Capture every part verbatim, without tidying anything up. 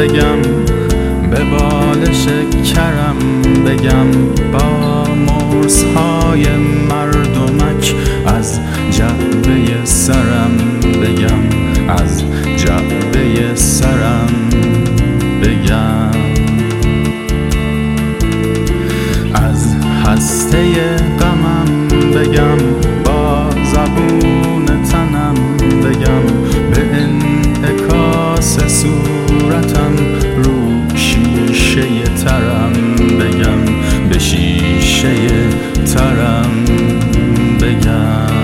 بگم، به بال شکرم بگم، با مرزهای مردمک از جعبه سرم بگم، از جعبه سرم بگم، از هسته غمم بگم، با زبون تنم بگم، به انعکاس صورتم رو شیشه ترم بگم، به شیشه ترم بگم،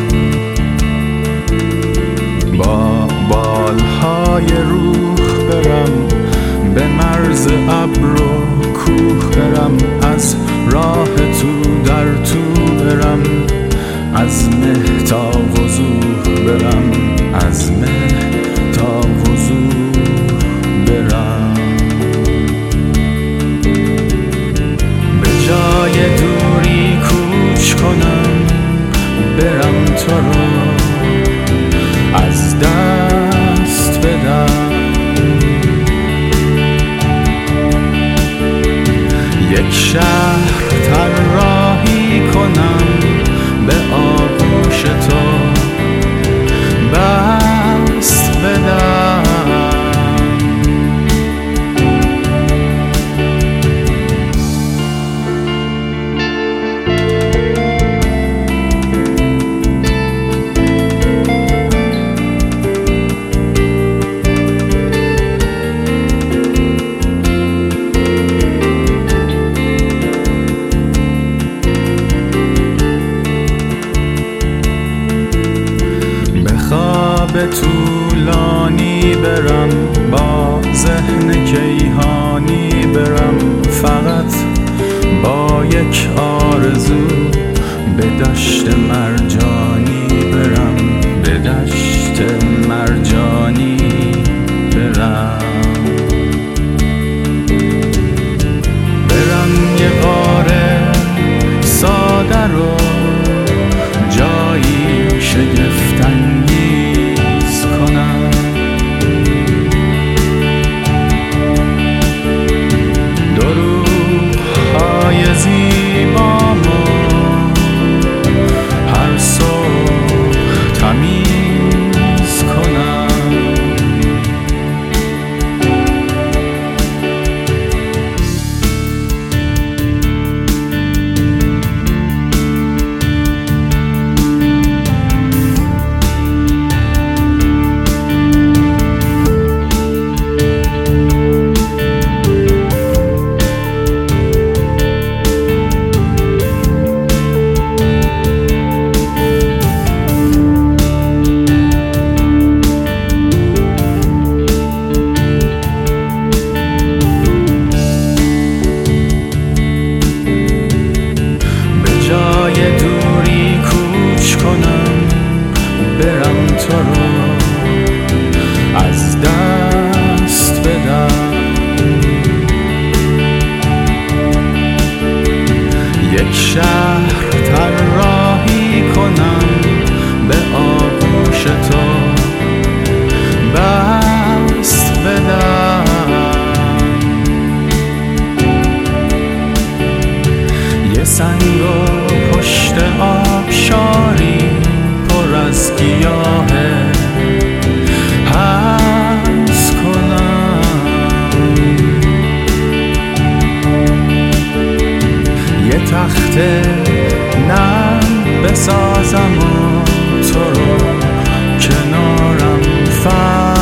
با بالهای روح برم، به مرز ابر و کوه برم، از راه تو در تو برم، از مه تا وضوح برم، از مه تا وضوح برم، به جای دوری کوچ کنم، برم تو رو از دست بدم، یک شهر طراحی کنم، به آغوش تو بست بدم، به طولانی برم، با ذهن کیهانی برم، فقط با یک آرزو به دشت مرجانی برم، به دشت مرجانی برم، برم یه غار ساده رو جایی شگفت‌انگیز کنم، دو روح‌های زیبامو هر صبح تمیز کنم، برم تو رو از دست بدم، یک شهر طراحی کنم، به آغوش تو بست بدم، یه سنگ و پشت آبشاری پر از گیاهه حبس کنم، یه تخت نرم بسازم و تو رو کنارم فرش